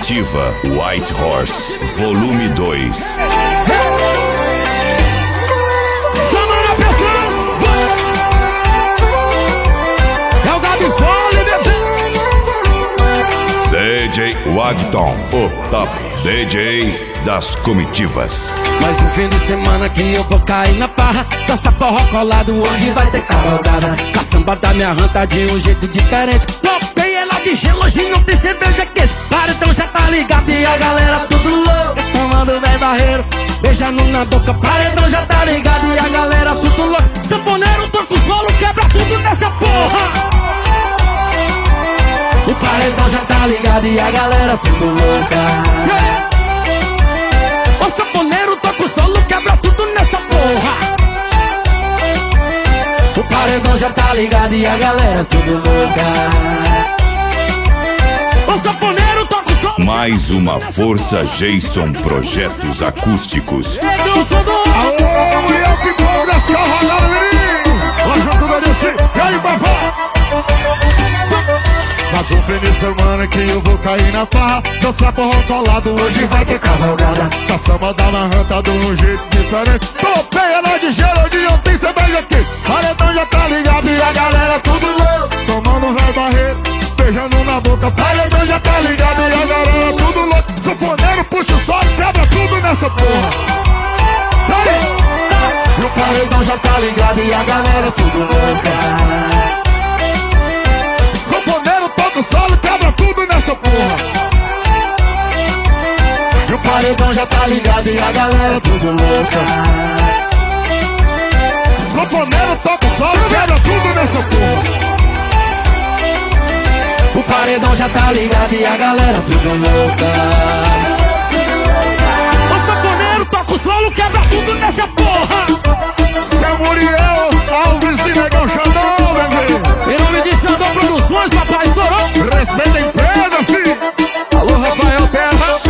Comitiva White Horse, volume 2. É o Gabi Fole, bebê. DJ Wagton, o top DJ das comitivas. Mais um fim de semana que eu vou cair na parra. Dança forró colado, hoje vai ter cavalgada. Caçamba da minha ranta de um jeito diferente. Topei ela de gelo, hoje não tem cerveja quente. Paredão já tá ligado e a galera tudo louco. Tomando bem barreiro, beijando na boca. Paredão já tá ligado e a galera tudo louco. Sanfoneiro, toca o solo, quebra tudo nessa porra. O paredão já tá ligado e a galera tudo louca. O sanfoneiro toca o solo, quebra tudo nessa porra. O paredão já tá ligado e a galera tudo louca. O sanfoneiro toca o solo. Mais uma Força Jason Projetos Acústicos. Alô, mulher que cobra essa rolada, menino. Hoje eu tô desse. E aí, babá? Mais um fim de semana que eu vou cair na farra. Dançar forró colado, hoje vai ter cavalgada. Caçamba da marranta de um jeito diferente. Topei ela de gelo, de ontem cerveja aqui. Paredão já tá ligado e a galera tudo louco. Tomando velho barreiro, beijando na boca. Paredão já tá ligado e a galera tudo louco. Sanfoneiro puxa o solo, quebra tudo nessa porra. E o paredão já tá ligado e a galera tudo louca. Sanfoneiro toca o solo, quebra tudo nessa porra. E o paredão já tá ligado e a galera tudo louca. Sanfoneiro toca o solo, quebra tudo nessa porra. O paredão já tá ligado e a galera tudo louca. O sanfoneiro toca o solo, quebra tudo nessa porra. Seu Muriel, Alves e Negão Xandão, bebê. Em nome de Xandão Produções, papai estourou. Respeita a empresa, filho. Alô, Rafael Terra.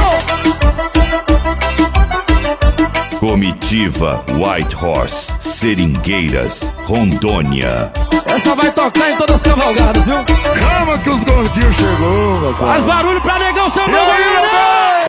Comitiva White Horse, Seringueiras, Rondônia. Essa vai tocar em todas as cavalgadas, viu? Calma que os gordinhos chegou, papai. Faz barulho pra Negão Xandão, E aí, galera.